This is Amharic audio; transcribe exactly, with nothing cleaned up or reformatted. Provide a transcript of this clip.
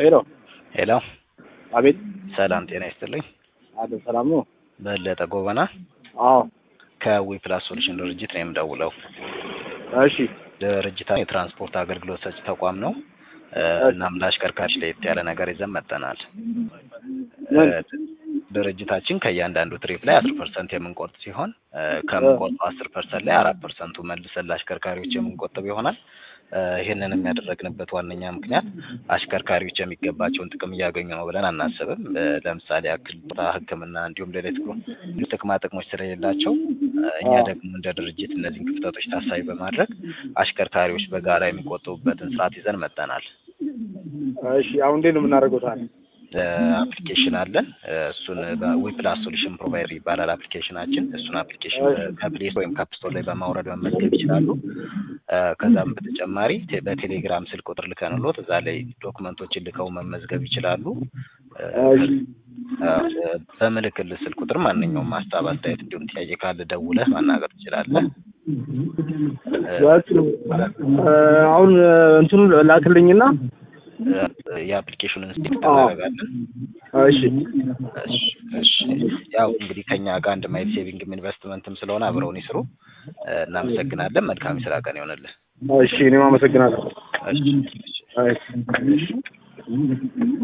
ሄሎ ሄሎ አቤት ሰላም ጤና ይስጥልኝ። አደ ሰላም ነው። በለጠ ጎበና አዎ ከዊፕላስ ሶሉሽን ድርጅት ነው የምደውለው። እሺ ድርጅታችን የትራንስፖርት አገልግሎት ሰጪ ተቋም ነው። እናም ለአሽከርካሪዎች ለየት ያለ ነገር ይዘን መጥተናል። ድርጅታችን ከእያንዳንዱ ትሪፕ ላይ አስር ፐርሰንት የምንቆርጥ ሲሆን ከምንቆርጠው አስር ፐርሰንት ላይ አራት ፐርሰንቱ መልሰን ለአሽከርካሪዎች የምንቆጥብ ይሆናል። ይህንን የሚያደርግንበት ዋነኛ ምክንያት አሽከርካሪዎች የሚገባቸውን ጥቅም እያገኙ ነው ብለን አናስብም። ለምሳሌ ያክል ሕክምና እንዲሁም ሌሎች ጥቅማ ጥቅሞች ስለሌላቸው እኛ ደግሞ እንደ ድርጅት እነዚህን ክፍተቶች ታሳቢ በማድረግ አሽከርካሪዎች በጋራ የሚቆጥቡበትን ስርዓት ይዘን መጥተናል። እሺ አሁን እንዴት ነው የምናደርገው ታዲያ? አፕሊኬሽን አለን። እሱን በዊፕላስ ሶሉሽን ፕሮቫይደር ይባላል አፕሊኬሽናችን። እሱን አፕሊኬሽን ከፕሌይ ወይም ከአፕ ስቶር ላይ በማውረድ መመዝገብ ይችላሉ። ከዛም በተጨማሪ በቴሌግራም ስልክ ቁጥር ልከንሎት እዛ ላይ ዶክመንቶችን ልከው መመዝገብ ይችላሉ። በምልክል ስልክ ቁጥር ማንኛውም ሀሳብ፣ አስተያየት እንዲሁም ጥያቄ ካለ ደውለህ ማናገር ትችላለህ። አሁን እንትኑ ላክልኝና የአፕሊኬሽኑን ስቴት ታደርጋለን። እሺ እሺ ያው እንግዲህ ከኛ ጋር አንድ ማይል ሴቪንግም ኢንቨስትመንትም ስለሆነ አብረውን ይስሩ። እናመሰግናለን። መልካም ስራ ቀን ይሆንልህ። እሺ እኔም አመሰግናለሁ። እሺ እሺ